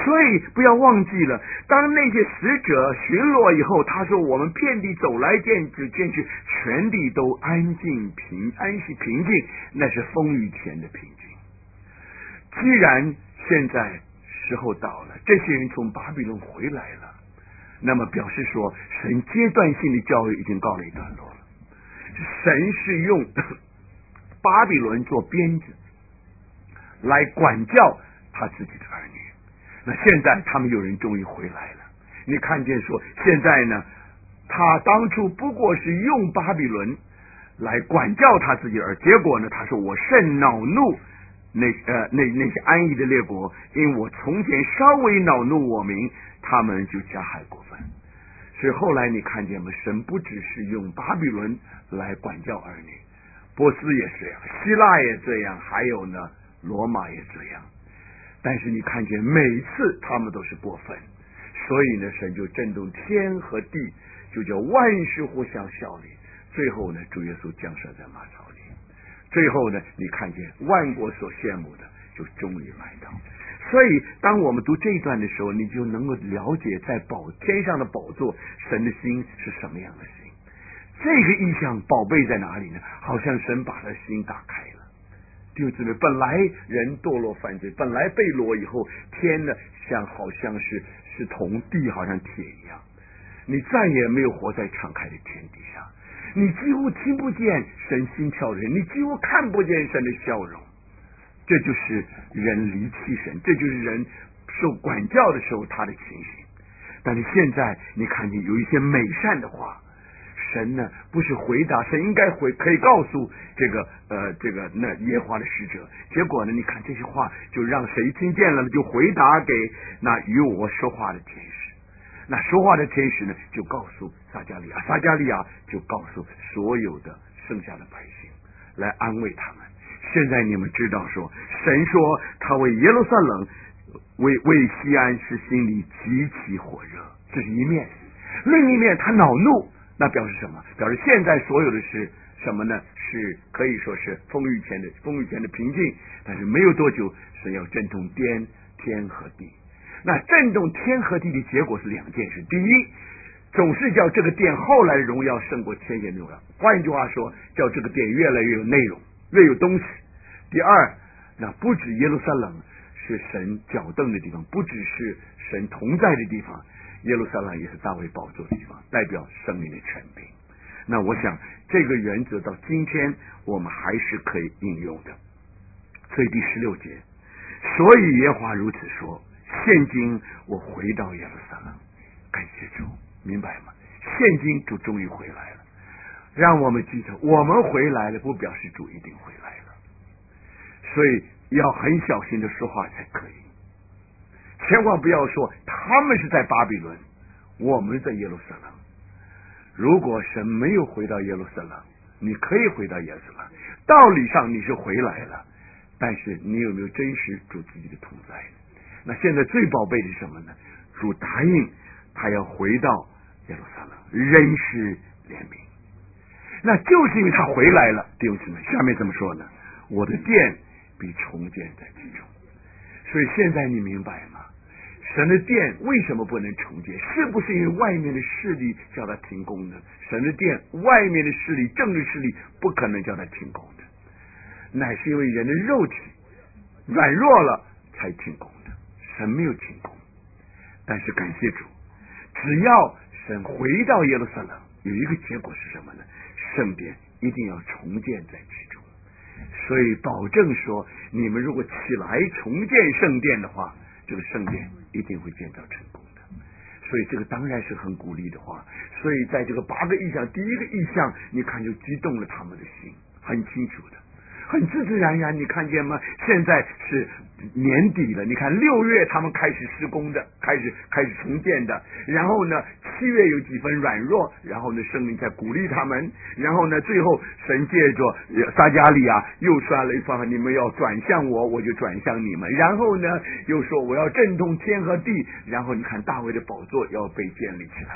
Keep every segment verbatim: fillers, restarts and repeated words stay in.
所以不要忘记了，当那些使者巡逻以后，他说我们遍地走来见只见去，全地都安静平安息平静，那是风雨前的平静。既然现在时候到了，这些人从巴比伦回来了，那么表示说神阶段性的教育已经告了一段落了。神是用巴比伦做鞭子来管教他自己的儿女。那现在他们有人终于回来了，你看见说现在呢，他当初不过是用巴比伦来管教他自己的儿，结果呢他说我甚恼怒那呃那那些安逸的列国，因为我从前稍微恼怒我民，他们就加害过分。所以后来你看见吗？神不只是用巴比伦来管教儿女，波斯也是这样，希腊也这样，还有呢罗马也这样。但是你看见每次他们都是过分，所以呢神就震动天和地，就叫万事互相效力。最后呢主耶稣降生在马槽里，最后呢你看见万国所羡慕的就终于来到。所以当我们读这一段的时候，你就能够了解在宝天上的宝座神的心是什么样的心。这个意象宝贝在哪里呢？好像神把他的心打开了。弟兄姊妹，本来人堕落犯罪，本来被掳以后，天呢像好像是是铜，地好像铁一样，你再也没有活在敞开的天地上，你几乎听不见神心跳的人，你几乎看不见神的笑容。这就是人离弃神，这就是人受管教的时候他的情形。但是现在你看见有一些美善的话，神呢不是回答，神应该回可以告诉这个呃这个那耶和华的使者，结果呢你看这些话就让谁听见了，就回答给那与我说话的天使。那说话的天使呢就告诉撒迦利亚，撒迦利亚就告诉所有的剩下的百姓，来安慰他们。现在你们知道说，神说他为耶路撒冷为为西安是心里极其火热，这是一面。另一面他恼怒，那表示什么？表示现在所有的是什么呢？是可以说是风雨前的风雨前的平静，但是没有多久神要震动天天和地。那震动天和地的结果是两件事：第一，总是叫这个殿后来的荣耀胜过千年荣耀，换一句话说，叫这个殿越来越有内容，越有东西。第二，那不止耶路撒冷是神脚凳的地方，不只是神同在的地方，耶路撒冷也是大卫宝座的地方，代表生命的权柄。那我想这个原则到今天我们还是可以应用的。所以第十六节，所以耶和华如此说，现今我回到耶路撒冷。感谢主，明白吗？现今主终于回来了，让我们记得我们回来了不表示主一定回来了，所以要很小心的说话才可以。千万不要说他们是在巴比伦，我们在耶路撒冷。如果神没有回到耶路撒冷，你可以回到耶路撒冷，道理上你是回来了，但是你有没有真实主自己的同在？那现在最宝贝的是什么呢？主答应他要回到耶路撒冷，仍是怜悯。那就是因为他回来了，弟兄姊妹，下面怎么说呢？我的殿必重建在其中。所以现在你明白吗？神的殿为什么不能重建？是不是因为外面的势力叫他停工呢？神的殿外面的势力，政治势力不可能叫他停工的，乃是因为人的肉体软弱了才停工的。神没有停工，但是感谢主，只要神回到耶路撒冷，有一个结果是什么呢？圣殿一定要重建在其中。所以保证说，你们如果起来重建圣殿的话，这个圣殿一定会建造成功的。所以这个当然是很鼓励的话。所以在这个八个意象，第一个意象你看就激动了他们的心，很清楚的，很自自然然。你看见吗？现在是年底了，你看六月他们开始施工的，开始开始重建的，然后呢七月有几分软弱，然后呢圣灵在鼓励他们，然后呢最后神借着撒迦利亚又说了一番话，你们要转向我，我就转向你们，然后呢又说我要震动天和地，然后你看大卫的宝座要被建立起来。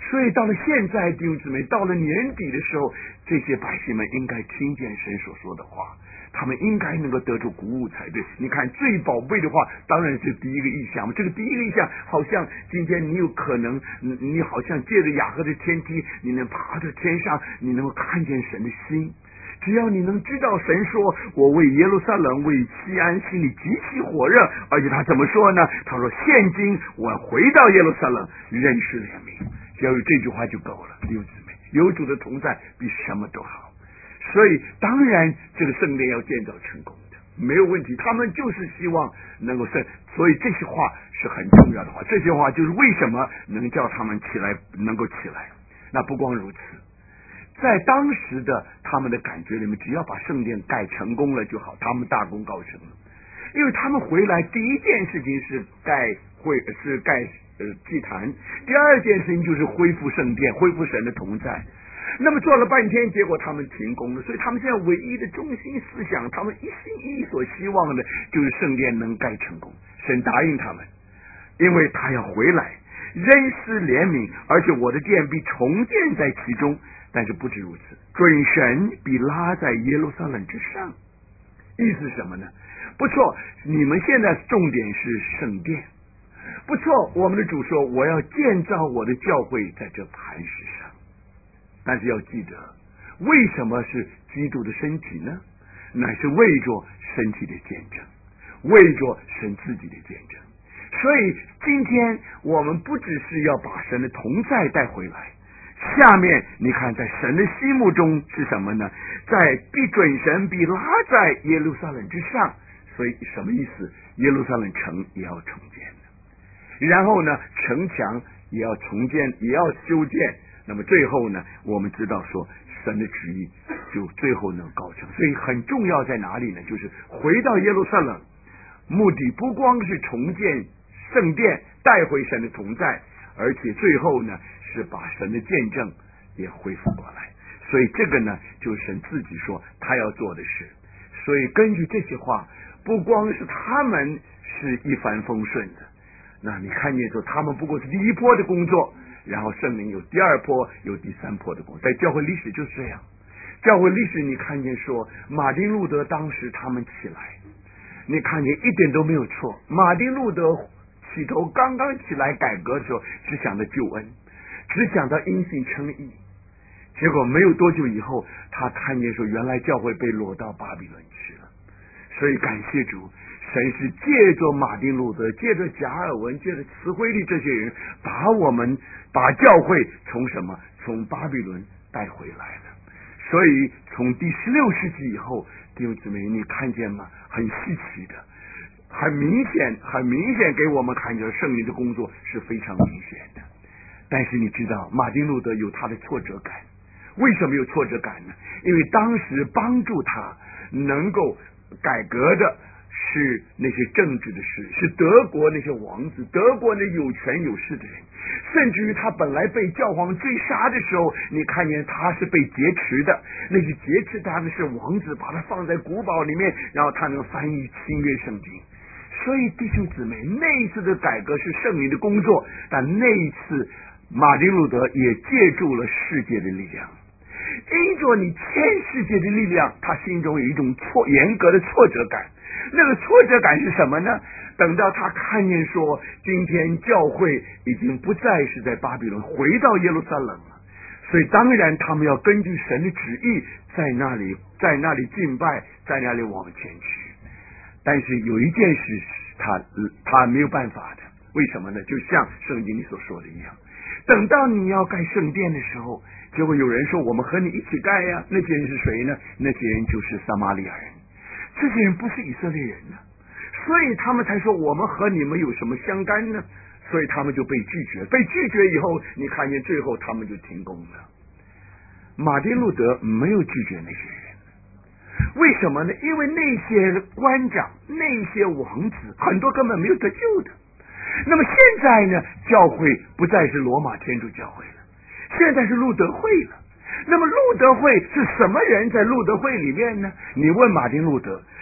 所以到了现在，弟兄姊妹，到了年底的时候，这些百姓们应该听见神所说的话，他们应该能够得出鼓舞才对。你看最宝贝的话当然是第一个意象，这个第一个意象好像今天你有可能你好像借着雅各的天梯，你能爬到天上，你能够看见神的心。只要你能知道神说我为耶路撒冷为西安心里极其火热，而且他怎么说呢？他说现今我回到耶路撒冷认识怜悯，只要有这句话就够了。弟兄姊妹，有主的同在比什么都好。所以当然这个圣殿要建造成功的没有问题，他们就是希望能够圣，所以这些话是很重要的话，这些话就是为什么能叫他们起来能够起来。那不光如此，在当时的他们的感觉里面，只要把圣殿盖成功了就好，他们大功告成了。因为他们回来第一件事情是盖会是盖呃祭坛，第二件事情就是恢复圣殿，恢复神的同在。那么做了半天，结果他们停工了，所以他们现在唯一的中心思想，他们一心一意所希望的就是圣殿能盖成功。神答应他们，因为他要回来恩施怜悯，而且我的殿必重建在其中。但是不止如此，准神必拉在耶路撒冷之上。意思是什么呢？不错，你们现在重点是圣殿，不错，我们的主说我要建造我的教会在这磐石上。但是要记得，为什么是基督的身体呢？乃是为着身体的见证，为着神自己的见证。所以今天我们不只是要把神的同在带回来，下面你看在神的心目中是什么呢？在必准神必拉在耶路撒冷之上。所以什么意思？耶路撒冷城也要重建的，然后呢城墙也要重建，也要修建。那么最后呢，我们知道说神的旨意就最后能告成。所以很重要在哪里呢？就是回到耶路撒冷，目的不光是重建圣殿，带回神的同在，而且最后呢是把神的见证也恢复过来。所以这个呢就是神自己说他要做的事。所以根据这些话，不光是他们是一帆风顺的，那你看见说他们不过是第一波的工作，然后圣灵有第二波有第三波的工作。在教会历史就是这样，教会历史你看见说马丁路德当时他们起来，你看见一点都没有错。马丁路德起头刚刚起来改革的时候，只想到救恩，只想到因信称义，结果没有多久以后，他看见说原来教会被掳到巴比伦去了。所以感谢主，神是借着马丁路德，借着加尔文，借着慈惠利这些人，把我们把教会从什么从巴比伦带回来了。所以从第十六世纪以后，弟兄姊妹你看见吗？很稀奇的，很明显很明显给我们看见圣灵的工作是非常明显的。但是你知道马丁路德有他的挫折感。为什么有挫折感呢？因为当时帮助他能够改革的是那些政治的事，是德国那些王子，德国那有权有势的人，甚至于他本来被教皇追杀的时候，你看见他是被劫持的，那些劫持他的是王子，把他放在古堡里面，然后他能翻译新约圣经。所以弟兄姊妹，那一次的改革是圣灵的工作，但那一次马丁路德也借助了世界的力量。因着你欠世界的力量，他心中有一种挫严格的挫折感。那个挫折感是什么呢？等到他看见说今天教会已经不再是在巴比伦，回到耶路撒冷了，所以当然他们要根据神的旨意在那里在那里敬拜，在那里往前去。但是有一件事他他没有办法的，为什么呢？就像圣经里所说的一样，等到你要盖圣殿的时候，结果有人说我们和你一起盖呀，那些人是谁呢？那些人就是撒玛利亚人，这些人不是以色列人呢，所以他们才说我们和你们有什么相干呢？所以他们就被拒绝，被拒绝以后，你看见最后他们就停工了。马丁路德没有拒绝那些人，为什么呢？因为那些官长那些王子很多根本没有得救的。那么现在呢，教会不再是罗马天主教会了，现在是路德会了。那么路德会是什么人在路德会里面呢？你问马丁路德，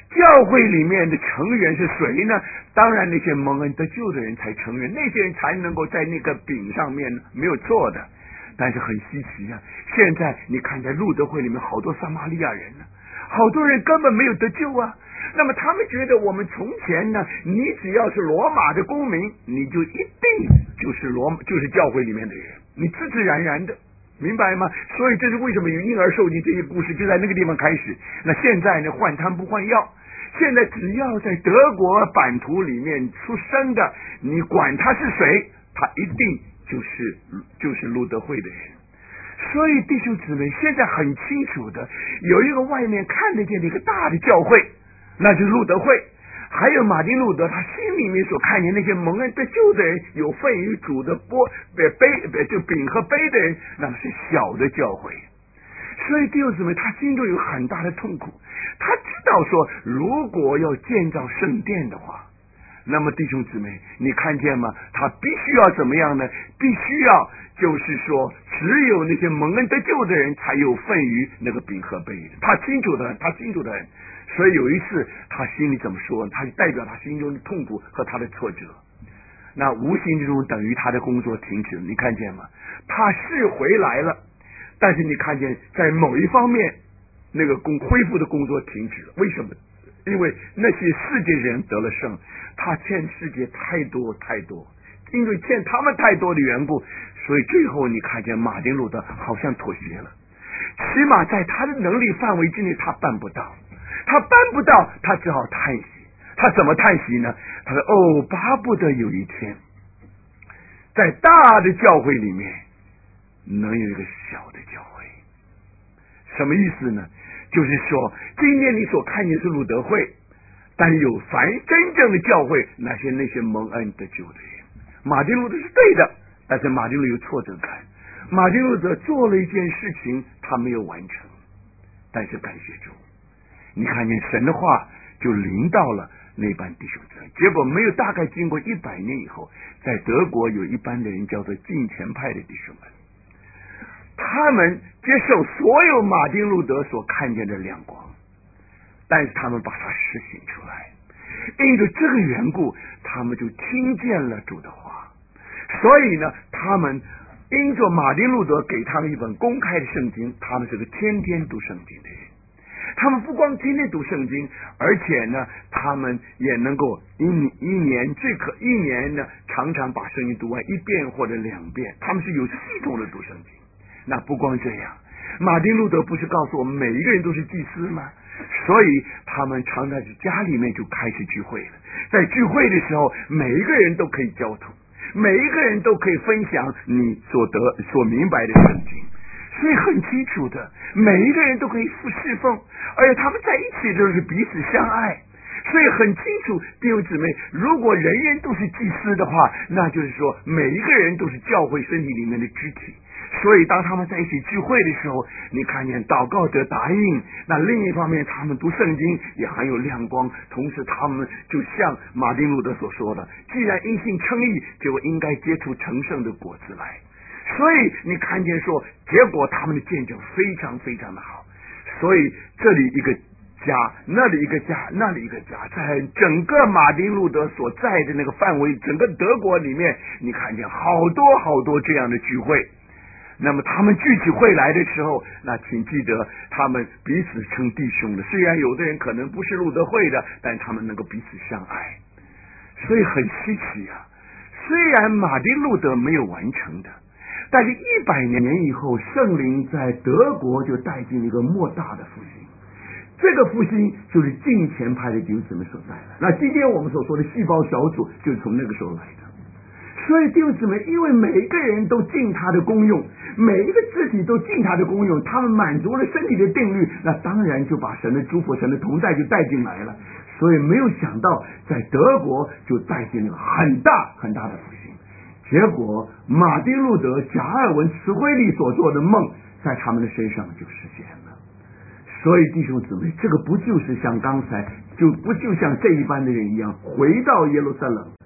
教会里面的成员是谁呢？当然那些蒙恩得救的人才成员，那些人才能够在那个饼上面，没有错的。但是很稀奇啊，现在你看在路德会里面好多撒玛利亚人呢，好多人根本没有得救啊。那么他们觉得我们从前呢，你只要是罗马的公民，你就一定就是罗就是教会里面的人，你自自然然的，明白吗？所以这是为什么有婴儿受精这些故事就在那个地方开始。那现在呢，换汤不换药，现在只要在德国版图里面出生的，你管他是谁，他一定就是就是路德会的人。所以弟兄姊妹，现在很清楚的，有一个外面看得见的一个大的教会，那就是路德会。还有马丁路德他心里面所看见那些蒙恩得救的人，有份于主的钵杯就饼和杯的人，那么是小的教会。所以弟兄姊妹，他心中有很大的痛苦。他知道说，如果要建造圣殿的话，那么弟兄姊妹，你看见吗？他必须要怎么样呢？必须要就是说，只有那些蒙恩得救的人才有份于那个饼和杯的。他清楚的，他清楚的。所以有一次他心里怎么说，他就代表他心中的痛苦和他的挫折，那无形之中等于他的工作停止了。你看见吗？他是回来了，但是你看见在某一方面那个工恢复的工作停止了。为什么？因为那些世界人得了胜，他欠世界太多太多，因为欠他们太多的缘故，所以最后你看见马丁路德好像妥协了，起码在他的能力范围之内他办不到，他办不到，他只好叹息。他怎么叹息呢？他说：哦，巴不得有一天在大的教会里面能有一个小的教会。什么意思呢？就是说今天你所看见是路德会，但有凡真正的教会，那些那些蒙恩得救的人。马丁路德是对的，但是马丁路有挫折感。马丁路德做了一件事情，他没有完成，但是感谢主，你看见神的话就临到了那班弟兄姊妹。结果没有大概经过一百年以后，在德国有一班的人叫做敬虔派的弟兄们，他们接受所有马丁路德所看见的亮光，但是他们把它实行出来。因着这个缘故，他们就听见了主的话。所以呢，他们因着马丁路德给他们一本公开的圣经，他们是个天天读圣经的人。他们不光天天读圣经，而且呢，他们也能够一一年最可一年呢，常常把圣经读完一遍或者两遍。他们是有系统的读圣经。那不光这样，马丁路德不是告诉我们每一个人都是祭司吗？所以他们常在家里面就开始聚会了。在聚会的时候，每一个人都可以交通，每一个人都可以分享你所得所明白的圣经。所以很清楚的，每一个人都可以侍奉，而且他们在一起就是彼此相爱。所以很清楚，弟兄姊妹，如果人人都是祭司的话，那就是说每一个人都是教会身体里面的肢体。所以当他们在一起聚会的时候，你看见祷告得答应，那另一方面他们读圣经也很有亮光，同时他们就像马丁路德所说的，既然因信称义，就应该结出成圣的果子来。所以你看见说，结果他们的见证非常非常的好。所以这里一个家，那里一个家，那里一个家，在整个马丁路德所在的那个范围，整个德国里面，你看见好多好多这样的聚会。那么他们聚起会来的时候，那请记得他们彼此称弟兄的。虽然有的人可能不是路德会的，但他们能够彼此相爱，所以很稀奇啊。虽然马丁路德没有完成的，但是一百年以后，圣灵在德国就带进了一个莫大的复兴。这个复兴就是敬虔派的弟兄姊妹所在的。那今天我们所说的细胞小组，就是从那个时候来的。所以弟兄姊妹，因为每一个人都尽他的功用，每一个肢体都尽他的功用，他们满足了身体的定律，那当然就把神的祝福、神的同在就带进来了。所以没有想到在德国就带进了很大很大的复兴。结果马丁路德、贾尔文、慈惠利所做的梦在他们的身上就实现了。所以弟兄姊妹，这个不就是像刚才就不就像这一般的人一样回到耶路撒冷